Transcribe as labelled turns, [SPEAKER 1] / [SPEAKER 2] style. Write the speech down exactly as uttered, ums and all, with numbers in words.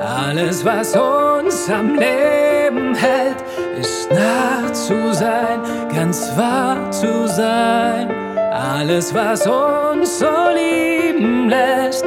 [SPEAKER 1] Alles, was uns am Leben hält, ist nah zu sein, ganz wahr zu sein. Alles, was uns so lieben lässt,